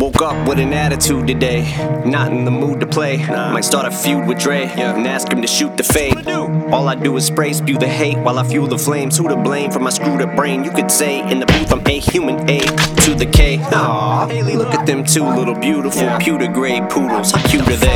Woke up with an attitude today, not in the mood to play. Might start a feud with Dre and ask him to shoot the fade. All I do is spray, spew the hate while I fuel the flames. Who to blame for my screwed up brain? You could say in the booth I'm a human A to the K. Aww, look at them two little beautiful pewter gray poodles. How cute are they?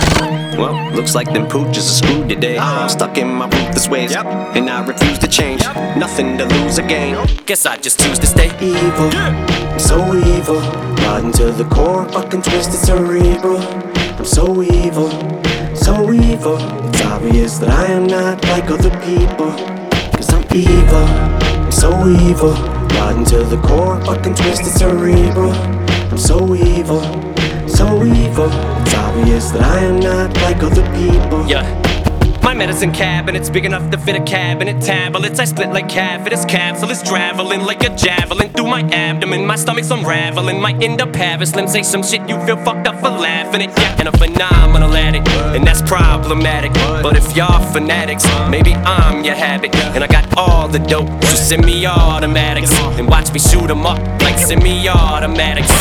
Well, looks like them pooches are screwed today. I'm stuck in my ruthless ways, and I refuse to change. Nothing to lose or gain. Guess I just choose to stay evil. I'm so evil, rotten to the core, fucking twisted cerebral. I'm so evil, so evil. It's obvious that I am not like other people, 'cause I'm evil. I'm so evil, rotten to the core, fucking twisted cerebral. I'm so evil, so evil. It's obvious that I am not like other people. My medicine cabinet's big enough to fit a cabinet. Tablets I split like cavitous capsules, traveling like a javelin through my abdomen. My stomach's unraveling. Might end up having Slim say some shit you feel fucked up for laughing at. And a phenomenal addict, and that's problematic. But if y'all fanatics, maybe I'm your habit. And I got all the dope, so semi-automatics, and watch me shoot 'em up like semi-automatics.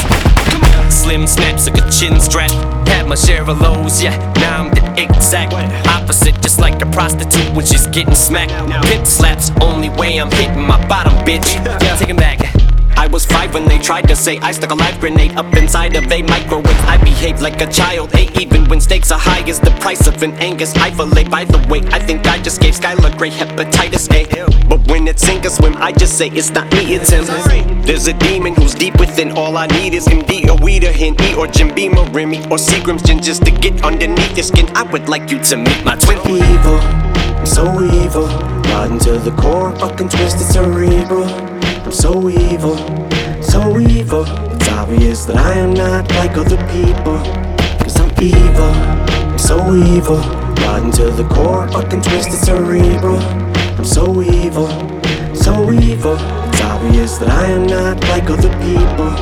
Slim snaps like a chin strap. Had my share of lows, now I'm the exact opposite, just like a prostitute when she's getting smacked. Pimp slaps, only way I'm hitting my bottom, bitch. Take him back. I was 5 when they tried to say I stuck a live grenade up inside of a microwave. I behaved like a child, even when stakes are high as the price of an Angus eye fillet. By the way, I think I just gave Skylar Grey hepatitis A. But when it's sink or swim, I just say it's not me, it's him. There's a demon who's deep within. All I need is MD or weed or Hen E or Jim Beam or Remy or Seagram's gin just to get underneath your skin. I would like you to meet my twin. Evil, I'm so evil, rotten to the core, fucking twisted cerebral. I'm so evil, so evil. It's obvious that I am not like other people, 'cause I'm evil. I'm so evil, rotten to the core, fucking twisted cerebral. I'm so evil, so evil. It's obvious that I am not like other people.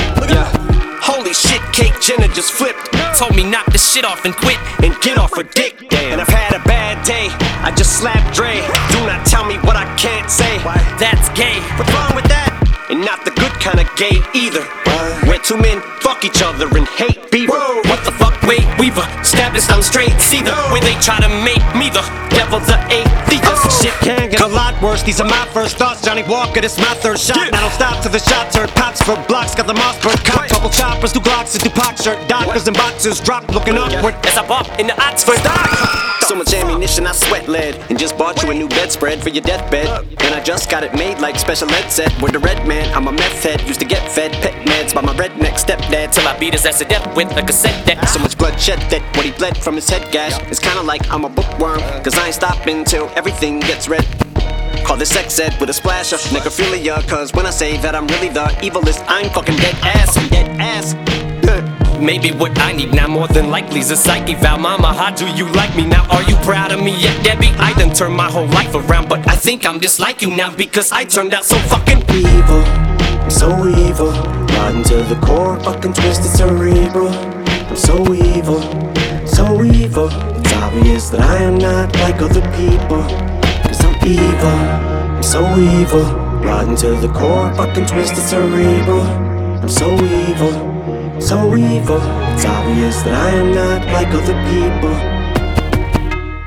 Holy shit, Cake Jenner just flipped. Told me knock this shit off and quit and get off her dick. And I've had a bad day, I just slapped Dre. Do not tell me what I can't say. That's gay. What's wrong with that? And not the good kind of gay either. Where two men fuck each other and hate beaver. What the fuck, Wade Weaver? Stab this down straight, see the way they try to make me the devil, the atheist. Shit can get a lot worse, these are my first thoughts. Johnny Walker, this my third shot. Now don't stop till the shots hurt. Pops for blocks, got the Mossberg cop. Couple choppers, 2 Glocks, a Tupac shirt. Doctors and boxers drop, looking upward as I bump in the Oxford. So much ammunition I sweat lead, and just bought you a new bedspread for your deathbed. And I just got it made like special ed set. With the red man, I'm a meth head. Used to get fed pet meds by my redneck stepdad till I beat his ass to death with a cassette deck. So much blood shed that when he bled from his head gash. It's kinda like I'm a bookworm, 'cause I ain't stopping till everything gets read. Call this sex ed with a splash of necrophilia, 'cause when I say that I'm really the evilest, I'm fucking dead ass, I'm dead ass. Maybe what I need now more than likely is a psyche valve. Mama, how do you like me now? Are you proud of me yet, Debbie? I done turned my whole life around, but I think I'm just like you now because I turned out so fucking evil. I'm so evil, rotten to the core, fucking twisted cerebral. I'm so evil, so evil. It's obvious that I am not like other people, 'cause I'm evil. I'm so evil, rotten to the core, fucking twisted cerebral. I'm so evil, so evil. It's obvious that I am not like other people.